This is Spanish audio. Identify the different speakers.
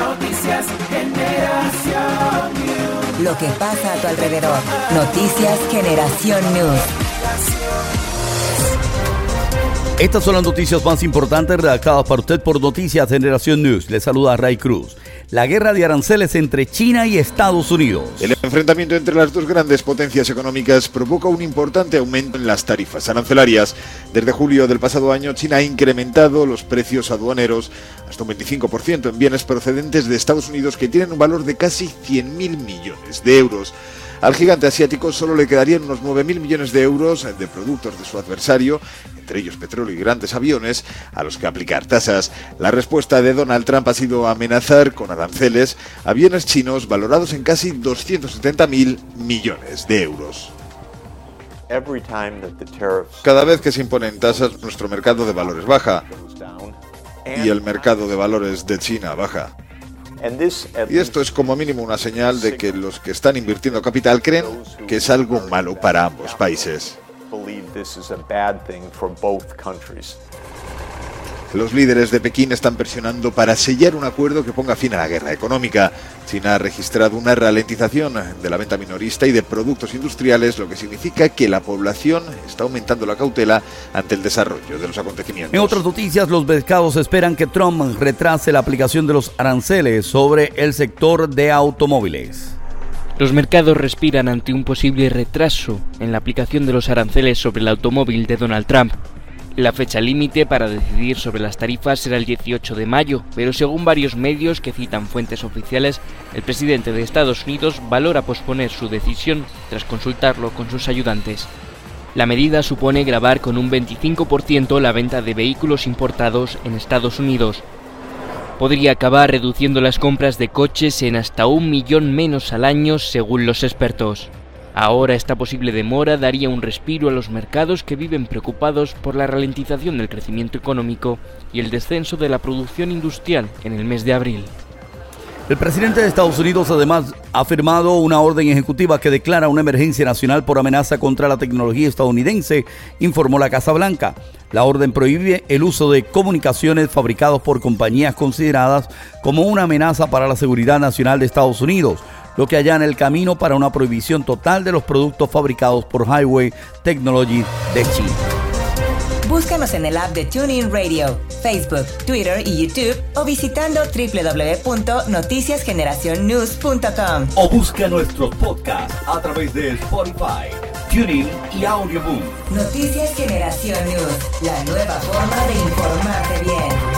Speaker 1: Noticias Generación News.
Speaker 2: Lo que pasa a tu alrededor. Noticias Generación News.
Speaker 3: Estas son las noticias más importantes redactadas para usted por Noticias Generación News. Le saluda Ray Cruz. La guerra de aranceles entre China y Estados Unidos.
Speaker 4: El enfrentamiento entre las dos grandes potencias económicas provoca un importante aumento en las tarifas arancelarias. Desde julio del pasado año, China ha incrementado los precios aduaneros hasta un 25% en bienes procedentes de Estados Unidos que tienen un valor de casi 100.000 millones de euros. Al gigante asiático solo le quedarían unos 9.000 millones de euros de productos de su adversario, entre ellos petróleo y grandes aviones, a los que aplicar tasas. La respuesta de Donald Trump ha sido amenazar con aranceles a bienes chinos valorados en casi 270.000 millones de euros. Cada vez que se imponen tasas, nuestro mercado de valores baja y el mercado de valores de China baja. Y esto es como mínimo una señal de que los que están invirtiendo capital creen que es algo malo para ambos países. Los líderes de Pekín están presionando para sellar un acuerdo que ponga fin a la guerra económica. China ha registrado una ralentización de la venta minorista y de productos industriales, lo que significa que la población está aumentando la cautela ante el desarrollo de los acontecimientos.
Speaker 3: En otras noticias, los mercados esperan que Trump retrase la aplicación de los aranceles sobre el sector de automóviles.
Speaker 5: Los mercados respiran ante un posible retraso en la aplicación de los aranceles sobre el automóvil de Donald Trump. La fecha límite para decidir sobre las tarifas será el 18 de mayo, pero según varios medios que citan fuentes oficiales, el presidente de Estados Unidos valora posponer su decisión tras consultarlo con sus ayudantes. La medida supone gravar con un 25% la venta de vehículos importados en Estados Unidos. Podría acabar reduciendo las compras de coches en hasta 1 millón menos al año, según los expertos. Ahora esta posible demora daría un respiro a los mercados que viven preocupados por la ralentización del crecimiento económico y el descenso de la producción industrial en el mes de abril.
Speaker 3: El presidente de Estados Unidos además ha firmado una orden ejecutiva que declara una emergencia nacional por amenaza contra la tecnología estadounidense, informó la Casa Blanca. La orden prohíbe el uso de comunicaciones fabricados por compañías consideradas como una amenaza para la seguridad nacional de Estados Unidos, lo que allana el camino para una prohibición total de los productos fabricados por Huawei Technologies de China.
Speaker 2: Búscanos en el app de TuneIn Radio, Facebook, Twitter y YouTube o visitando www.noticiasgeneracionnews.com.
Speaker 3: O busca nuestros podcasts a través de Spotify, TuneIn y Audioboom.
Speaker 2: Noticias Generación News, la nueva forma de informarte bien.